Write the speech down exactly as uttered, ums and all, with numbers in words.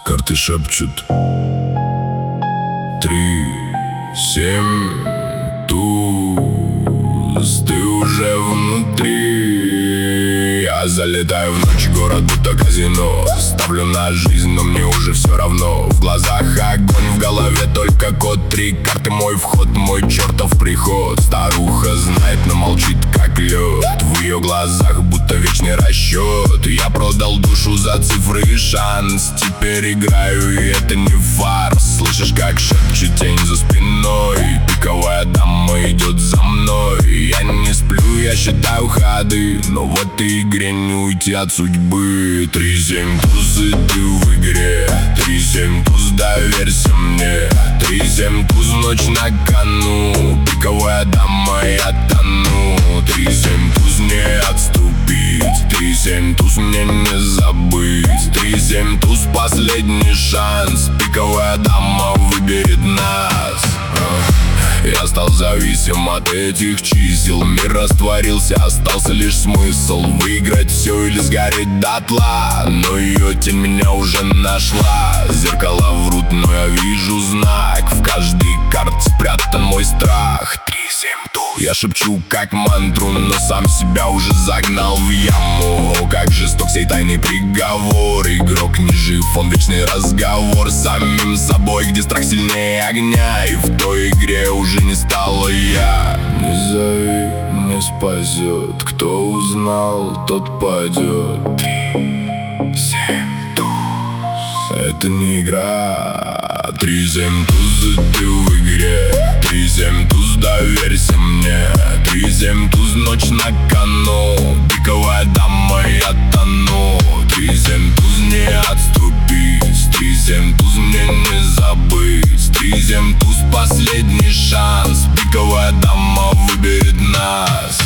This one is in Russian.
Карты шепчут три, семь, туз. Ты уже внутри. Я залетаю в ночь, город будто казино. Ставлю на жизнь, но мне уже все равно. В глазах огонь, в голове только код. Три карты, мой вход, мой чертов приход. Старуха знает, но молчит как лед. В ее глазах будто вечный расчет. Я продал душу за цифры и шанс. Теперь играю, и это не фарс. Слышишь, как шепчет тень за спиной. Пиковая дама идет за мной. Я не сплю, я считаю ходы, но в этой игре не уйти от судьбы. Три, семь, туз, и ты в игре. Три, семь, туз, доверься мне. Три, семь, туз, ночь на кону. Пиковая дама, я тону. Три, семь, туз, не отступить. Три, семь, туз, мне не забыть. Три, семь, туз, последний шанс. Пиковая дама выберет нас. Я стал зависим от этих чисел. Мир растворился, остался лишь смысл. Выиграть все или сгореть дотла. Но ее тень меня уже нашла. Зеркала врут, но я вижу знак. В каждой карте спрятан мой страх. Три, семь, туз. Я шепчу как мантру, но сам себя уже загнал в яму. О, как жесток сей тайный приговор. Игрок не жив, он вечный разговор с самим собой, где страх сильнее огня. И в той игре уже не стало я. Не зови, не спасет. Кто узнал, тот падет. Три, семь, туз. Это не игра. Три, семь, туз, и ты в игре. Три, семь, туз, доверься мне. Три, семь, туз, ночь на кону. Пиковая дама, я тону. Три, семь, туз, не отступить. Три, семь, туз, мне не забыть. Три, семь, туз, последний шанс. Пиковая дама выберет нас.